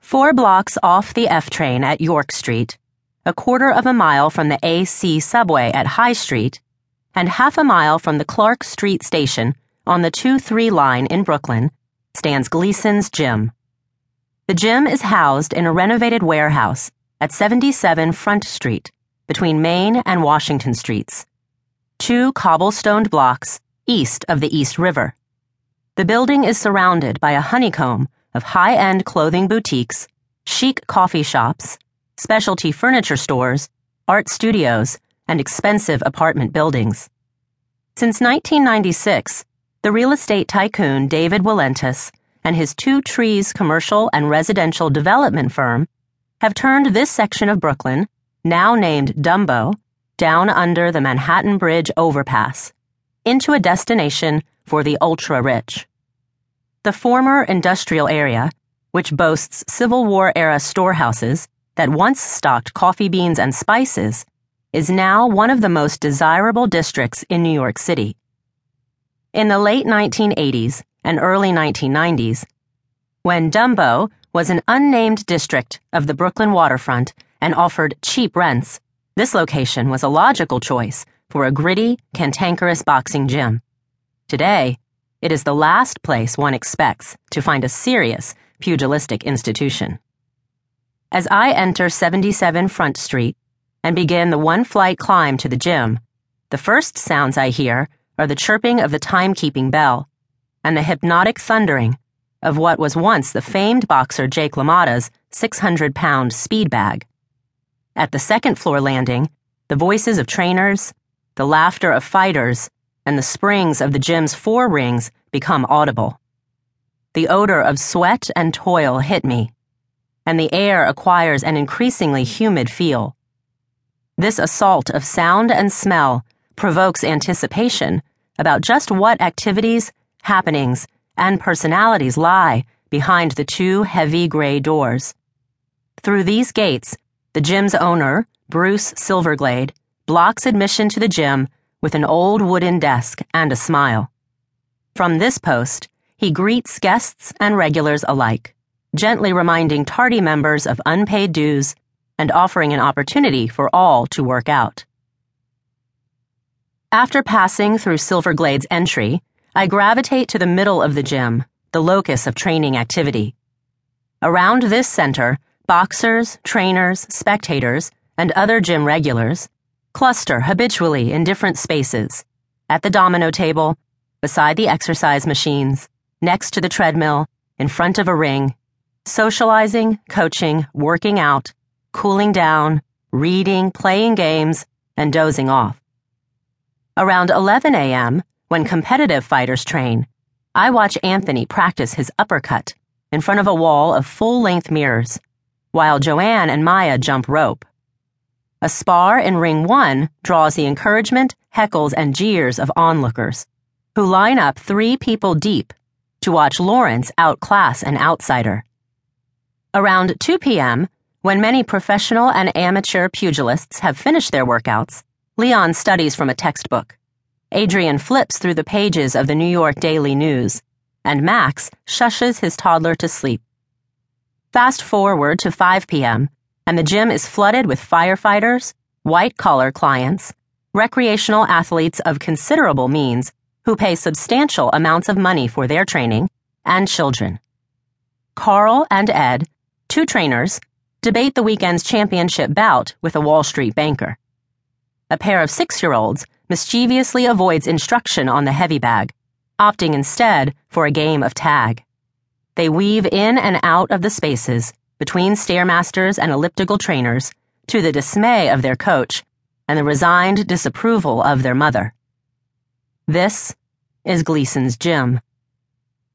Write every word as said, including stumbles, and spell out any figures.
Four blocks off the F train at York Street, a quarter of a mile from the A C subway at High Street, and half a mile from the Clark Street station on the two three line in Brooklyn, stands Gleason's Gym. The gym is housed in a renovated warehouse at seventy-seven Front Street, between Main and Washington Streets, two cobblestoned blocks east of the East River. The building is surrounded by a honeycomb of high-end clothing boutiques, chic coffee shops, specialty furniture stores, art studios, and expensive apartment buildings. Since nineteen ninety-six, the real estate tycoon David Willentis and his Two Trees commercial and residential development firm have turned this section of Brooklyn, now named Dumbo, down under the Manhattan Bridge overpass, into a destination for the ultra-rich. The former industrial area, which boasts Civil War-era storehouses that once stocked coffee beans and spices, is now one of the most desirable districts in New York City. In the late nineteen eighties and early nineteen nineties, when Dumbo was an unnamed district of the Brooklyn waterfront and offered cheap rents, this location was a logical choice for a gritty, cantankerous boxing gym. Today, it is the last place one expects to find a serious, pugilistic institution. As I enter seventy-seven Front Street and begin the one-flight climb to the gym, the first sounds I hear are the chirping of the timekeeping bell and the hypnotic thundering of what was once the famed boxer Jake LaMotta's six hundred pound speed bag. At the second-floor landing, the voices of trainers, the laughter of fighters, and the springs of the gym's four rings become audible. The odor of sweat and toil hit me, and the air acquires an increasingly humid feel. This assault of sound and smell provokes anticipation about just what activities, happenings, and personalities lie behind the two heavy gray doors. Through these gates, the gym's owner, Bruce Silverglade, blocks admission to the gym with an old wooden desk and a smile. From this post, he greets guests and regulars alike, gently reminding tardy members of unpaid dues and offering an opportunity for all to work out. After passing through Silverglade's entry, I gravitate to the middle of the gym, the locus of training activity. Around this center, boxers, trainers, spectators, and other gym regulars cluster habitually in different spaces, at the domino table, beside the exercise machines, next to the treadmill, in front of a ring, socializing, coaching, working out, cooling down, reading, playing games, and dozing off. Around eleven a.m., when competitive fighters train, I watch Anthony practice his uppercut in front of a wall of full-length mirrors, while Joanne and Maya jump rope. A spar in Ring One draws the encouragement, heckles, and jeers of onlookers, who line up three people deep to watch Lawrence outclass an outsider. Around two p.m., when many professional and amateur pugilists have finished their workouts, Leon studies from a textbook. Adrian flips through the pages of the New York Daily News, and Max shushes his toddler to sleep. Fast forward to five p.m., and the gym is flooded with firefighters, white-collar clients, recreational athletes of considerable means who pay substantial amounts of money for their training, and children. Carl and Ed, two trainers, debate the weekend's championship bout with a Wall Street banker. A pair of six-year-olds mischievously avoids instruction on the heavy bag, opting instead for a game of tag. They weave in and out of the spaces between stairmasters and elliptical trainers to the dismay of their coach and the resigned disapproval of their mother. This is Gleason's Gym.